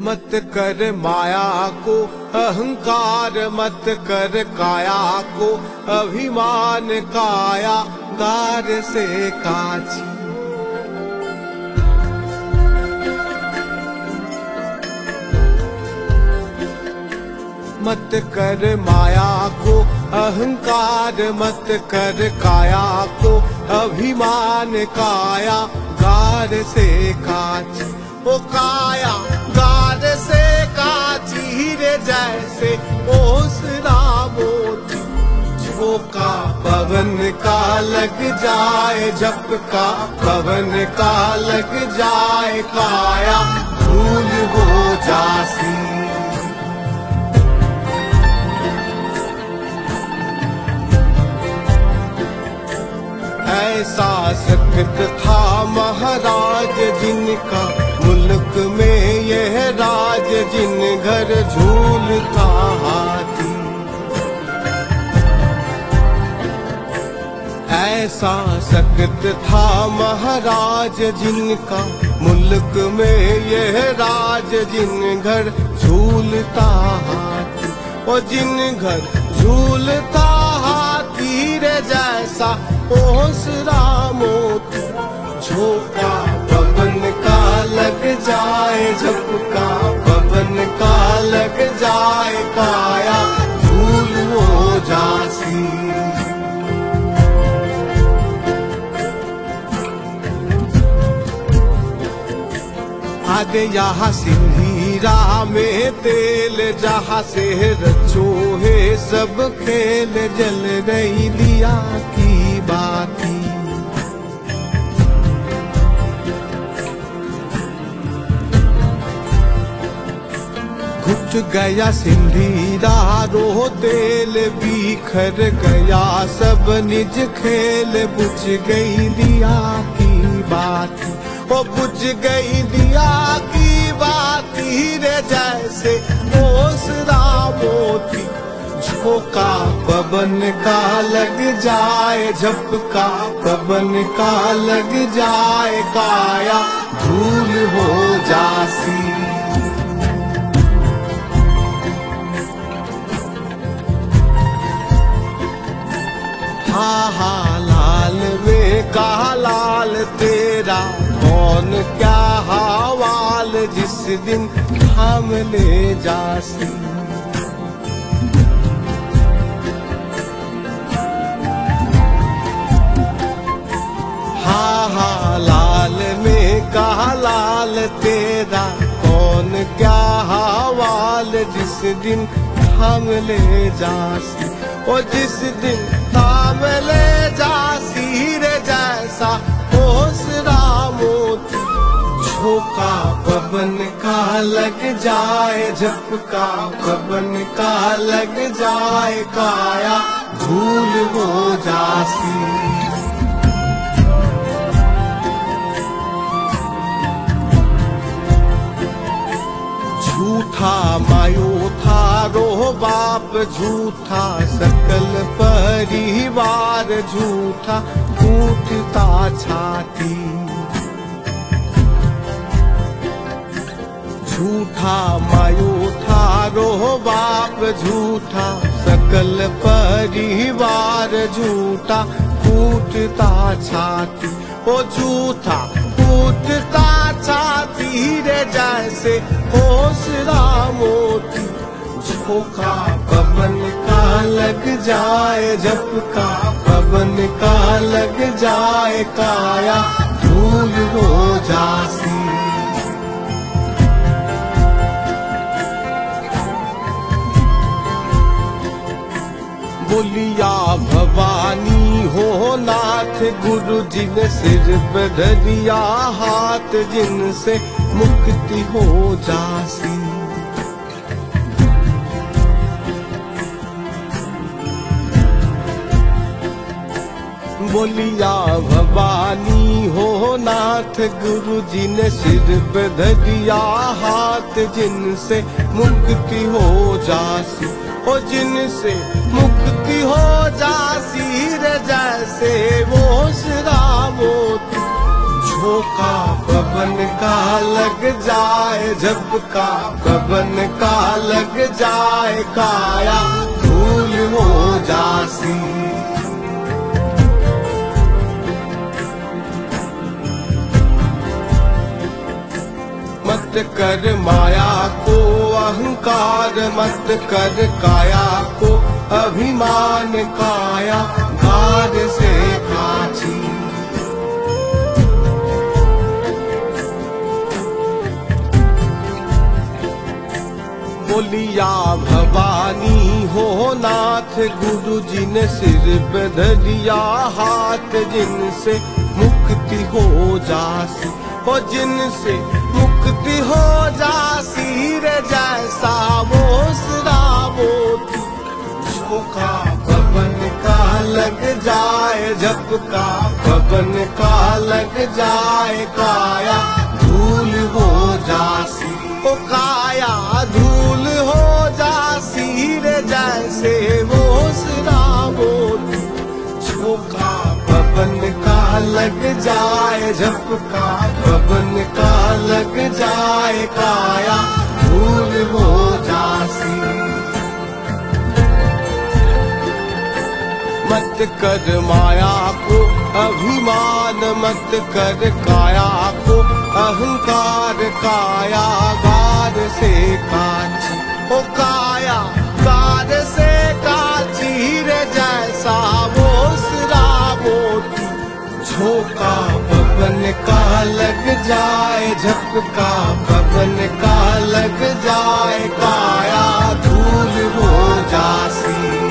मत कर माया को अहंकार, मत कर काया को अभिमान, काया गार से काची। मत कर माया को अहंकार, मत कर काया को अभिमान, काया गार से काची। ओ काया गार से काची हीरे जैसे ओसरा मोती, झोंका पवन का लग जाए, झपका पवन का लग जाए, काया धूल हो जासी। ऐसा सख्त था महाराज जिनका मुल्क में यह राज, जिन घर झूलता हाथी। ऐसा सख्त था महाराज जिनका मुल्क में यह राज, जिन घर झूलता हाथी। और जिन घर झूलता हाथी रे जैसा ओसरा मोती, झोंका पवन का लग जाए, झपका पवन का लग जाए, काया धूल हो जासी। आदे यहाँ सिंधीरा में तेल, जहाँ से रचो है सब खेल, जल गई दिया की बाती। घुट गया सिंधीरा रो तेल, बिखर गया सब निज खेल, बुझ गई दिया की बाती। ओ बुझ गई दिया की बाती रे जैसे ओसरा मोती, झोंका पवन का लग जाए, झपका पवन का लग जाए, काया धूल हो जासी। हाँ हाँ लाल में कहा लाल तेरा कौन क्या हवाल, जिस दिन थाम ले जासी। हाँ हाँ लाल में कहा लाल तेरा कौन क्या हवाल, जिस दिन थाम ले जासी। और जिस दिन थाम ले जासी रे जैसा ओसरा मोती, झोंका पवन का लग जाए, झपका पवन का लग जाए, काया धूल हो जासी। झूठा मायो था रो बाप, झूठा सकल परिवार, झूठा फूटता छाती। झूठा मायो था रो बाप, झूठा सकल परिवार, झूठा फूटता छाती। ओ झूठा फूटता छाती रे जैसे ओसरा मोती, झोंका पवन का लग जाए, झपका पवन का लग जाए, काया धूल हो जासी। बोलिया भवानी हो नाथ, गुरु जी ने सिर पे धरिया हाथ, जिनसे मुक्ति हो जासी। बोलिया भवानी हो नाथ, गुरु जी ने सिर पे धरिया हाथ, जिनसे मुक्ति हो जासी। ओ जिनसे मुक्ति हो जासी रे जैसे ओसरा मोती, झोंका पवन का लग जाए झपका, पवन का लग जाए काया धूल हो जासी। मत कर माया को अहंकार, मत कर काया को अभिमान, काया गार से काची। बोलिया भवानी हो नाथ, गुरु जी ने सिर पे धरिया हाथ, जिनसे मुक्ति हो जासी, हो जिनसे मुक्ति हो जासी रे, जैसा वो सराबो झोंका पवन का लग जाए झपका, पवन का लग जाए काया धूल हो जासी। ओ काया धूल हो जासी रे, जैसे वो सराबो झोंका पवन का लग जाए झपका, पवन का लग जाए काया धूल हो जासी। मत कर माया को अभिमान, मत कर काया को अहंकार, काया गार से काची। ओ काया गार से काची रे, जैसा वो सराबो झोंका पवन का लग जाए झपका, पवन का लग जाए काया धूल हो जासी।